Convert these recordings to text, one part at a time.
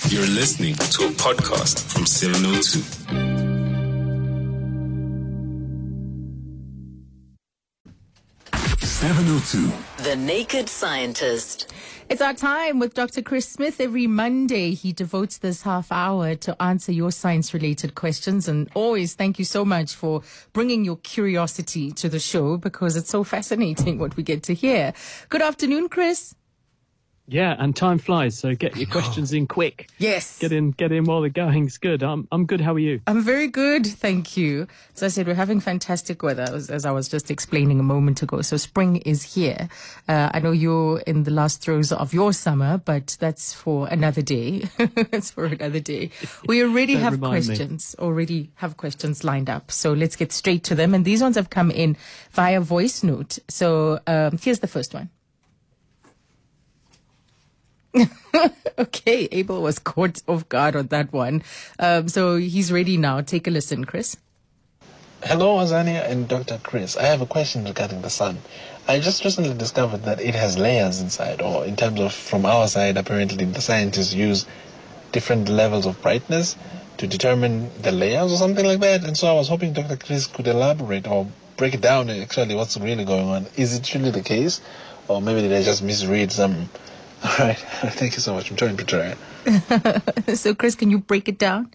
You're listening to a podcast from 702. The Naked Scientist. It's our time with Dr. Chris Smith. Every Monday, he devotes this half hour to answer your science-related questions. And always thank you so much for bringing your curiosity to the show, because it's so fascinating what we get to hear. Good afternoon, Chris. Yeah, and time flies, so get your questions in quick. Yes. Get in while the going's good. I'm good. How are you? I'm very good, thank you. As I said, we're having fantastic weather, as I was just explaining a moment ago. So spring is here. I know you're in the last throes of your summer, but that's for another day. It's for another day. We already have questions lined up. So let's get straight to them. And these ones have come in via voice note. So here's the first one. Okay, Abel was caught off guard on that one. So he's ready now. Take a listen, Chris. Hello, Azania and Dr. Chris. I have a question regarding the sun. I just recently discovered that it has layers inside, or in terms of from our side, apparently the scientists use different levels of brightness to determine the layers or something like that. And so I was hoping Dr. Chris could elaborate or break it down actually what's really going on. Is it really the case? Or maybe did I just misread some... All right. Thank you so much. I'm trying to try. So, Chris, can you break it down?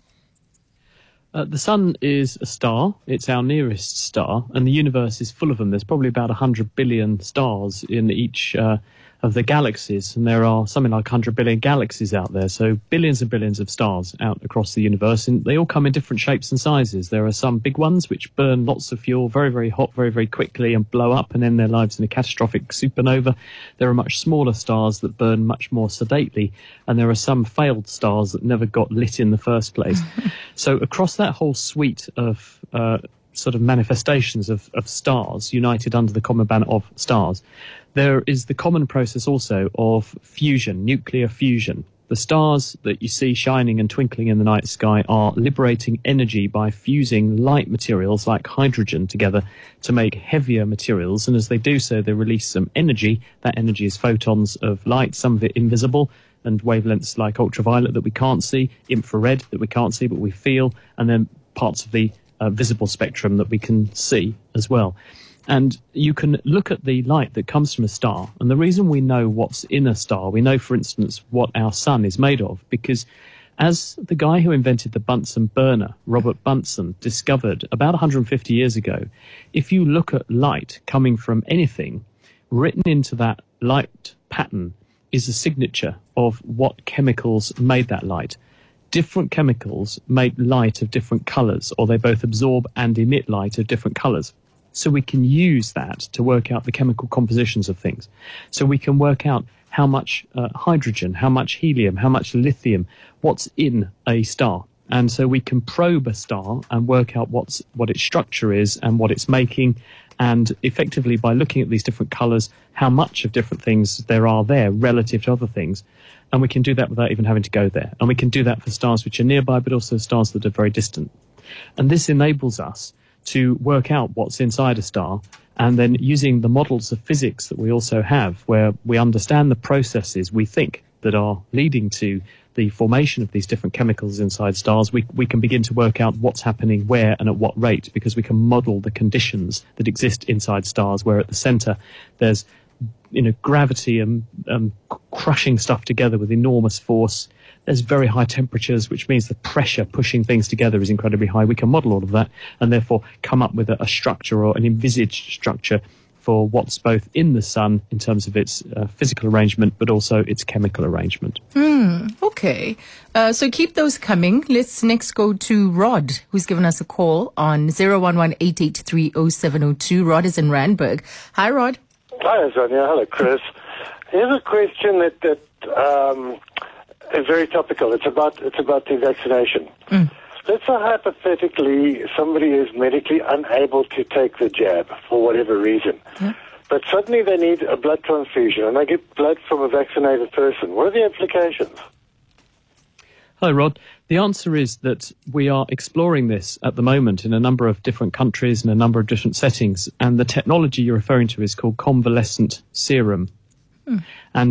The sun is a star. It's our nearest star, and the universe is full of them. There's probably about 100 billion stars in each of the galaxies, and there are something like 100 billion galaxies out there, so billions and billions of stars out across the universe, and they all come in different shapes and sizes. There are some big ones which burn lots of fuel very, very hot, very, very quickly and blow up and end their lives in a catastrophic supernova. There are much smaller stars that burn much more sedately, and there are some failed stars that never got lit in the first place. So across that whole suite of sort of manifestations of stars united under the common banner of stars, there is the common process also of fusion, nuclear fusion. The stars that you see shining and twinkling in the night sky are liberating energy by fusing light materials like hydrogen together to make heavier materials. And as they do so, they release some energy. That energy is photons of light, some of it invisible, and wavelengths like ultraviolet that we can't see, infrared that we can't see but we feel, and then parts of the visible spectrum that we can see as well. And you can look at the light that comes from a star. And the reason we know what's in a star, we know, for instance, what our sun is made of, because as the guy who invented the Bunsen burner, Robert Bunsen, discovered about 150 years ago, if you look at light coming from anything, written into that light pattern is a signature of what chemicals made that light. Different chemicals make light of different colours, or they both absorb and emit light of different colours. So we can use that to work out the chemical compositions of things. So we can work out how much hydrogen, how much helium, how much lithium, what's in a star. And so we can probe a star and work out what its structure is and what it's making. And effectively, by looking at these different colours, how much of different things there are there relative to other things. And we can do that without even having to go there. And we can do that for stars which are nearby, but also stars that are very distant. And this enables us to work out what's inside a star, and then using the models of physics that we also have, where we understand the processes we think that are leading to the formation of these different chemicals inside stars, we can begin to work out what's happening where and at what rate, because we can model the conditions that exist inside stars, where at the center there's gravity and crushing stuff together with enormous force. There's very high temperatures, which means the pressure pushing things together is incredibly high. We can model all of that and therefore come up with a structure or an envisaged structure for what's both in the sun in terms of its physical arrangement, but also its chemical arrangement. Okay. So keep those coming. Let's next go to Rod, who's given us a call on 011-883-0702. Rod is in Randburg. Hi, Rod. Hi, Azania. Hello, Chris. Here's a question that is very topical. It's about the vaccination. Let's say hypothetically somebody is medically unable to take the jab for whatever reason, but suddenly they need a blood transfusion and they get blood from a vaccinated person. What are the implications? Hello, Rod. The answer is that we are exploring this at the moment in a number of different countries and a number of different settings, and the technology you're referring to is called convalescent serum. And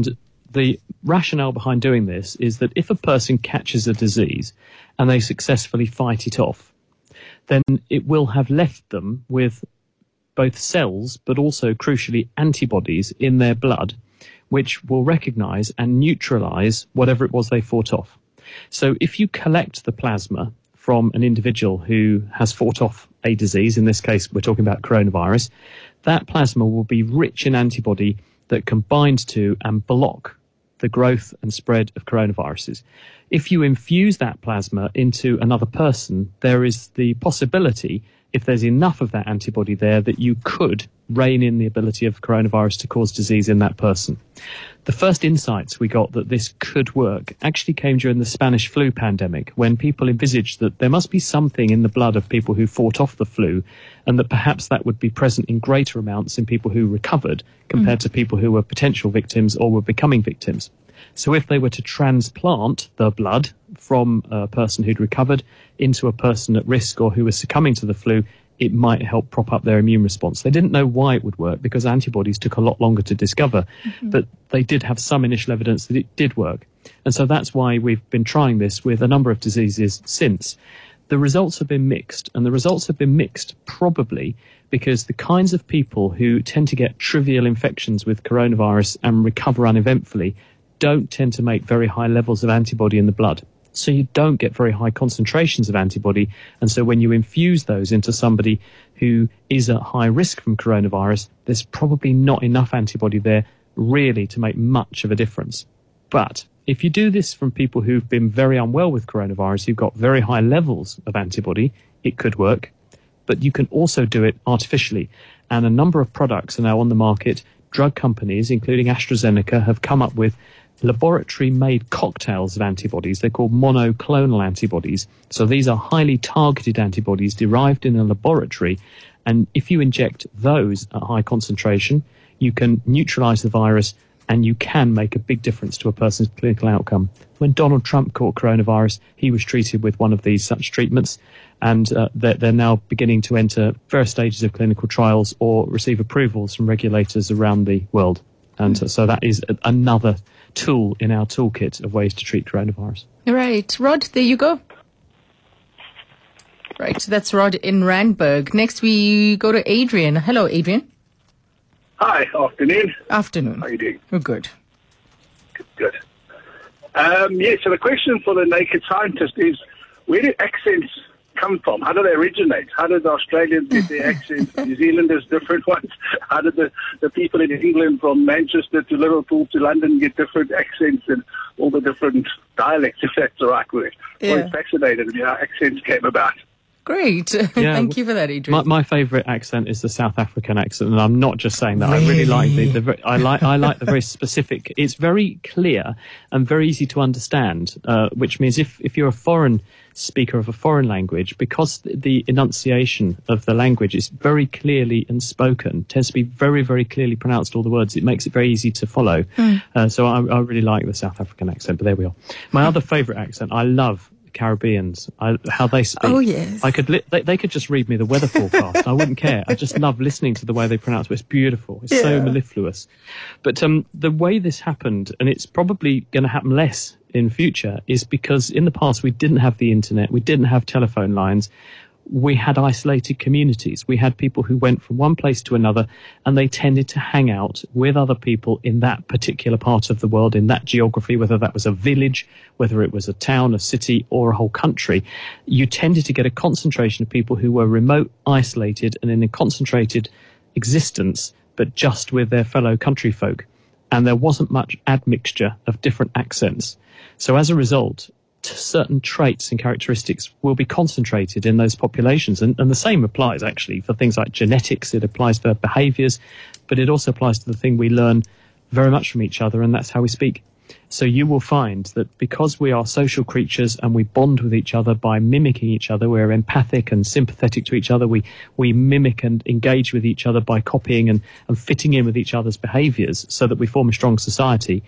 the rationale behind doing this is that if a person catches a disease and they successfully fight it off, then it will have left them with both cells, but also crucially antibodies in their blood, which will recognize and neutralize whatever it was they fought off. So if you collect the plasma from an individual who has fought off a disease, in this case we're talking about coronavirus, that plasma will be rich in antibody that can bind to and block the growth and spread of coronaviruses. If you infuse that plasma into another person, there is the possibility, if there's enough of that antibody there, that you could rein in the ability of coronavirus to cause disease in that person. The first insights we got that this could work actually came during the Spanish flu pandemic, when people envisaged that there must be something in the blood of people who fought off the flu, and that perhaps that would be present in greater amounts in people who recovered compared to people who were potential victims or were becoming victims. So if they were to transplant the blood from a person who'd recovered into a person at risk or who was succumbing to the flu, it might help prop up their immune response. They didn't know why it would work because antibodies took a lot longer to discover, but they did have some initial evidence that it did work. And so that's why we've been trying this with a number of diseases since. The results have been mixed, and the results have been mixed probably because the kinds of people who tend to get trivial infections with coronavirus and recover uneventfully don't tend to make very high levels of antibody in the blood. So you don't get very high concentrations of antibody. And so when you infuse those into somebody who is at high risk from coronavirus, there's probably not enough antibody there really to make much of a difference. But if you do this from people who've been very unwell with coronavirus, who've got very high levels of antibody, it could work. But you can also do it artificially. And a number of products are now on the market. Drug companies, including AstraZeneca, have come up with laboratory-made cocktails of antibodies. They're called monoclonal antibodies. So these are highly targeted antibodies derived in a laboratory. And if you inject those at high concentration, you can neutralize the virus and you can make a big difference to a person's clinical outcome. When Donald Trump caught coronavirus, he was treated with one of these such treatments, and they're now beginning to enter first stages of clinical trials or receive approvals from regulators around the world. And so that is another tool in our toolkit of ways to treat coronavirus. Right. Rod, there you go. Right. That's Rod in Randburg. Next, we go to Adrian. Hello, Adrian. Hi. Afternoon. Afternoon. How are you doing? We're good. Good. So the question for the naked scientist is, where do accents come from? How do they originate? How did the Australians get their accents? New Zealanders different ones? How did the people in England from Manchester to Liverpool to London get different accents and all the different dialects, if that's the right word? Yeah. I'm fascinated with how accents came about. Great. Yeah, Thank you for that, Adrian. My favourite accent is the South African accent, and I'm not just saying that. Really? I really like I like the very specific. It's very clear and very easy to understand, which means if you're a foreign speaker of a foreign language, because the enunciation of the language is very clearly and spoken, tends to be very, very clearly pronounced, all the words, it makes it very easy to follow. So I really like the South African accent, but there we are. My other favourite accent, I love Caribbeans, how they speak. Oh, yes. I could they could just read me the weather forecast. I wouldn't care. I just love listening to the way they pronounce it. It's beautiful. It's so mellifluous. But the way this happened, and it's probably going to happen less in future, is because in the past we didn't have the internet, we didn't have telephone lines. We had isolated communities. We had people who went from one place to another, and they tended to hang out with other people in that particular part of the world, in that geography, whether that was a village, whether it was a town, a city, or a whole country. You tended to get a concentration of people who were remote, isolated, and in a concentrated existence, but just with their fellow country folk. And there wasn't much admixture of different accents. So as a result, certain traits and characteristics will be concentrated in those populations. And the same applies actually for things like genetics. It applies for behaviours, but it also applies to the thing we learn very much from each other, and that's how we speak. So you will find that because we are social creatures and we bond with each other by mimicking each other, we're empathic and sympathetic to each other, we mimic and engage with each other by copying and fitting in with each other's behaviours so that we form a strong society.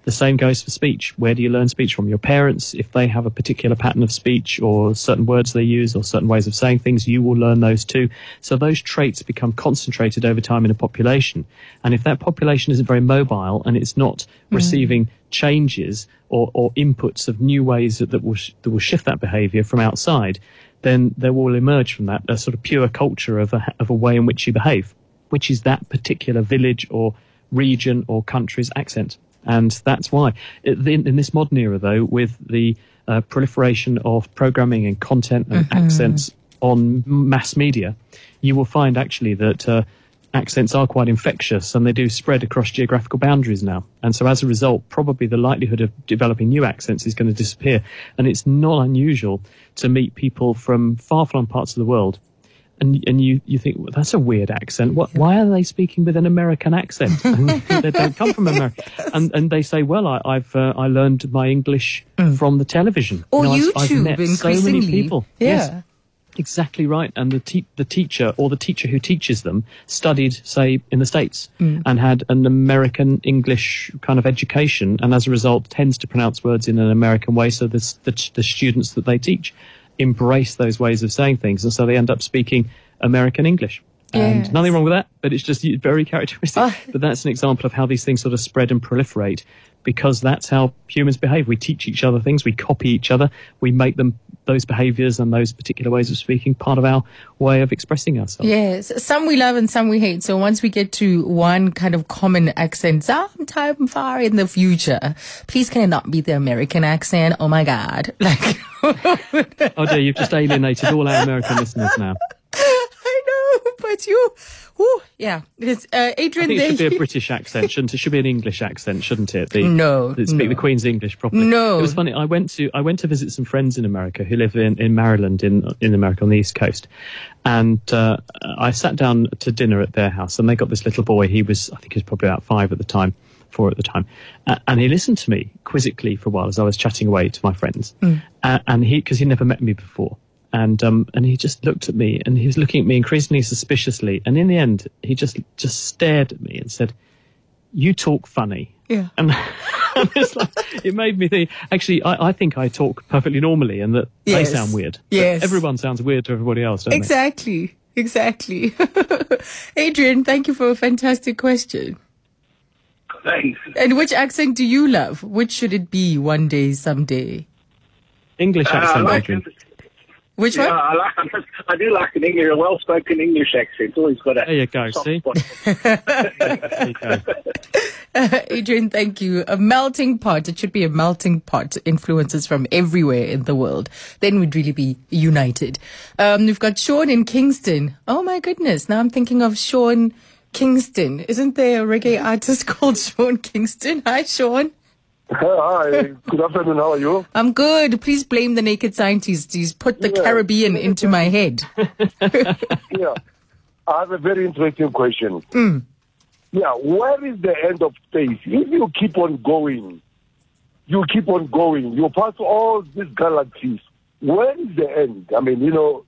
The same goes for speech. Where do you learn speech from? Your parents, if they have a particular pattern of speech or certain words they use or certain ways of saying things, you will learn those too. So those traits become concentrated over time in a population. And if that population isn't very mobile and it's not receiving changes or inputs of new ways that will shift that behaviour from outside, then there will emerge from that a sort of pure culture of a way in which you behave, which is that particular village or region or country's accent. And that's why. In this modern era, though, with the proliferation of programming and content and accents on mass media, you will find actually that accents are quite infectious and they do spread across geographical boundaries now. And so as a result, probably the likelihood of developing new accents is going to disappear. And it's not unusual to meet people from far-flung parts of the world. And you think, well, that's a weird accent. Why are they speaking with an American accent? And they don't come from America. And they say, well, I learned my English from the television. Or YouTube, I've met increasingly. So many people. Yeah. Yes, exactly right. And the teacher or the teacher who teaches them studied, say, in the States and had an American English kind of education, and as a result tends to pronounce words in an American way. So the students that they teach embrace those ways of saying things, and so they end up speaking American English. And nothing wrong with that, but it's just very characteristic. But that's an example of how these things sort of spread and proliferate, because that's how humans behave. We teach each other things, we copy each other, we make them, those behaviours and those particular ways of speaking, part of our way of expressing ourselves. Yes, some we love and some we hate. So once we get to one kind of common accent, sometime far in the future, please can it not be the American accent? Oh my God. Oh dear, you've just alienated all our American listeners now. I know, but it's Adrian. I think it should be a British accent, shouldn't it? It should be an English accent, shouldn't it? Speak the Queen's English properly. No. It was funny. I went to visit some friends in America who live in Maryland in America on the East Coast, and I sat down to dinner at their house, and they got this little boy. I think he was probably about 4 at the time, and he listened to me quizzically for a while as I was chatting away to my friends, and because he'd never met me before. And he just looked at me, and he was looking at me increasingly suspiciously. And in the end, he just stared at me and said, "You talk funny." Yeah. And it's like, it made me think, actually, I think I talk perfectly normally, and that they sound weird. Yes. But everyone sounds weird to everybody else, don't they? Exactly. Adrian, thank you for a fantastic question. Thanks. And which accent do you love? Which should it be one day, someday? English accent, Adrian. Which one? I do like a well-spoken English accent. It's always got a there you go, soft see? spot. There you go. Adrian, thank you. A melting pot. It should be a melting pot. Influences from everywhere in the world. Then we'd really be united. We've got Sean in Kingston. Oh my goodness. Now I'm thinking of Sean Kingston. Isn't there a reggae artist called Sean Kingston? Hi, Sean. Hi, good afternoon. How are you? I'm good. Please blame the Naked Scientist. He's put the Caribbean into my head. Yeah, I have a very interesting question. Yeah, where is the end of space? If you keep on going, you pass all these galaxies. Where is the end? I mean,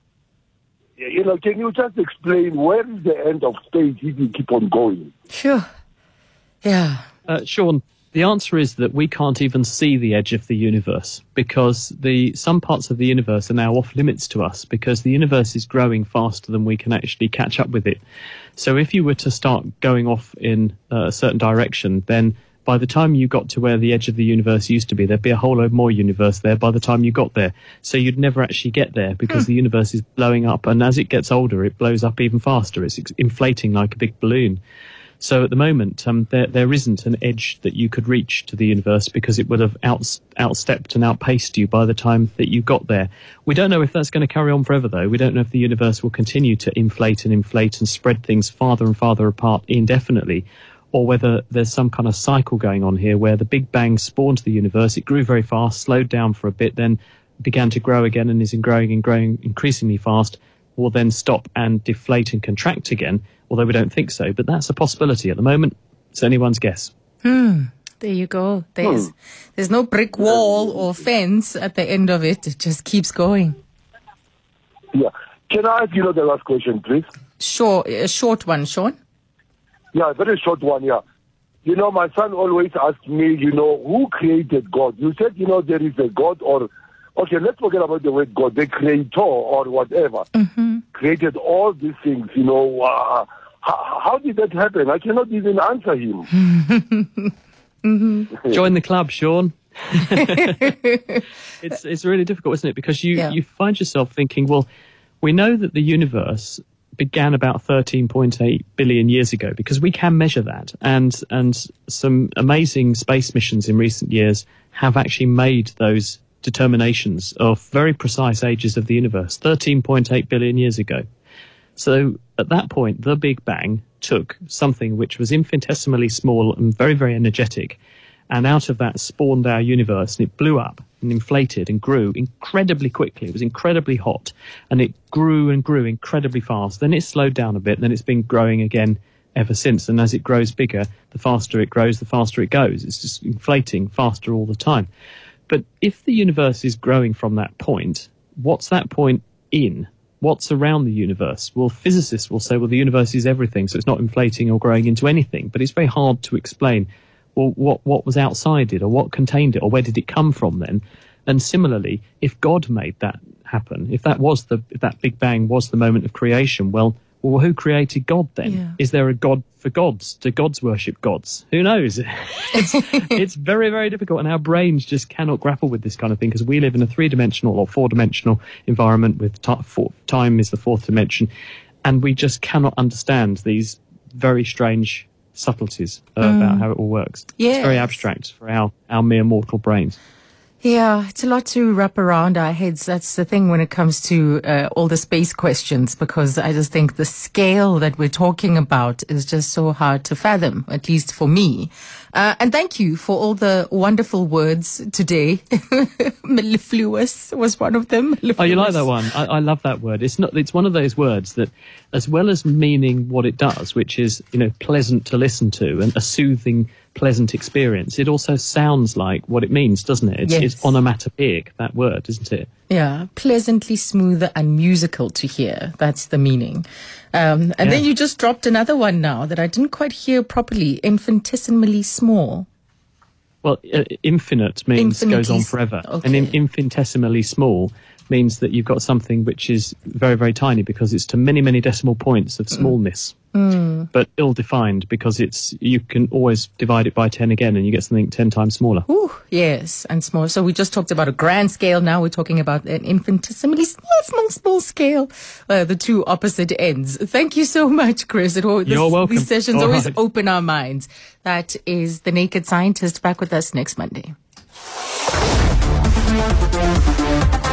can you just explain where is the end of space if you keep on going? Sure. Yeah. Sean, the answer is that we can't even see the edge of the universe, because some parts of the universe are now off limits to us, because the universe is growing faster than we can actually catch up with it. So if you were to start going off in a certain direction, then by the time you got to where the edge of the universe used to be, there'd be a whole load more universe there by the time you got there. So you'd never actually get there, because the universe is blowing up, and as it gets older, it blows up even faster. It's inflating like a big balloon. So at the moment, there isn't an edge that you could reach to the universe, because it would have outstepped and outpaced you by the time that you got there. We don't know if that's going to carry on forever, though. We don't know if the universe will continue to inflate and spread things farther and farther apart indefinitely, or whether there's some kind of cycle going on here where the Big Bang spawned the universe. It grew very fast, slowed down for a bit, then began to grow again, and is growing increasingly fast, will then stop and deflate and contract again, although we don't think so. But that's a possibility at the moment. It's anyone's guess. There you go. There's no brick wall or fence at the end of it. It just keeps going. Yeah. Can I ask the last question, please? Sure. A short one, Sean. Yeah, a very short one, yeah. my son always asks me, who created God? You said, there is a God or... Okay, let's forget about the word God. The creator or whatever created all these things, how did that happen? I cannot even answer him. Join the club, Sean. It's really difficult, isn't it? Because you find yourself thinking, well, we know that the universe began about 13.8 billion years ago because we can measure that, and some amazing space missions in recent years have actually made those determinations of very precise ages of the universe 13.8 billion years ago. So at that point, the Big Bang took something which was infinitesimally small and very, very energetic, and out of that spawned our universe, and it blew up and inflated and grew incredibly quickly. It was incredibly hot, and it grew and grew incredibly fast. Then it slowed down a bit, and then it's been growing again ever since. And as it grows bigger, the faster it grows, the faster it goes. It's just inflating faster all the time. But if the universe is growing from that point, what's that point in? What's around the universe? Well, physicists will say, well, the universe is everything, so it's not inflating or growing into anything. But it's very hard to explain, well, what was outside it, or what contained it, or where did it come from then? And similarly, if God made that happen, if that Big Bang was the moment of creation, well, who created God then? Yeah. Is there a God for gods? Do gods worship gods? Who knows? It's very, very difficult, and our brains just cannot grapple with this kind of thing because we live in a 3-dimensional or 4-dimensional environment with time is the 4th dimension, and we just cannot understand these very strange subtleties about how it all works. Yes. It's very abstract for our mere mortal brains. Yeah, it's a lot to wrap around our heads. That's the thing when it comes to all the space questions, because I just think the scale that we're talking about is just so hard to fathom, at least for me. And thank you for all the wonderful words today. Mellifluous was one of them. Oh, you like that one? I love that word. It's one of those words that, as well as meaning what it does, which is, pleasant to listen to and a soothing, pleasant experience, it also sounds like what it means, doesn't it? It's onomatopoeic, that word, isn't it? Yeah, pleasantly smooth and musical to hear. That's the meaning. Then you just dropped another one now that I didn't quite hear properly. Infinitesimally small. Well, infinite means goes on forever. Okay. And infinitesimally small means that you've got something which is very, very tiny because it's to many, many decimal points of smallness. But ill-defined because you can always divide it by 10 again and you get something 10 times smaller. Ooh, yes, and small. So we just talked about a grand scale. Now we're talking about an infinitesimally small scale. The two opposite ends. Thank you so much, Chris. You're welcome. These sessions always open our minds. That is The Naked Scientist, back with us next Monday.